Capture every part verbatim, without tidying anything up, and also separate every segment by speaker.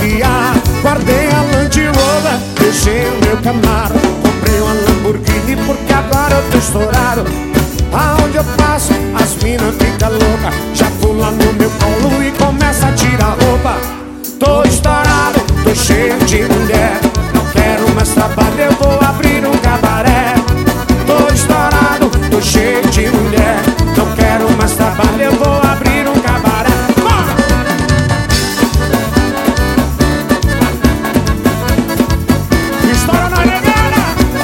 Speaker 1: passear. Guardei a Land Rover, deixei o meu Camaro, comprei uma Lamborghini porque agora eu tô estourado. Aonde eu passo, as minas ficam loucas, já pula no meu colo e começa a tirar roupa. Tô estourado, tô cheio de mulher, não quero mais trabalho, eu vou abrir um cabaré. Tô estourado, tô cheio de mulher, não quero mais trabalho, eu vou abrir um cabaré. Estoura na negada!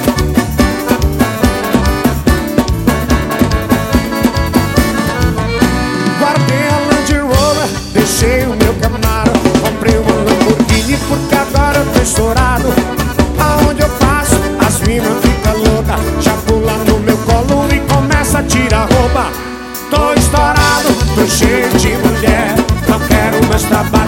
Speaker 1: Guardei a Land Rover, deixei o meu Camaro, comprei uma Lamborghini porque agora eu tô estourado. Aonde eu passo, as minas ficam loucas, já pula no meu colo e começa a tirar roupa. Tô estourado, tô cheio de mulher, não quero mais trabalho,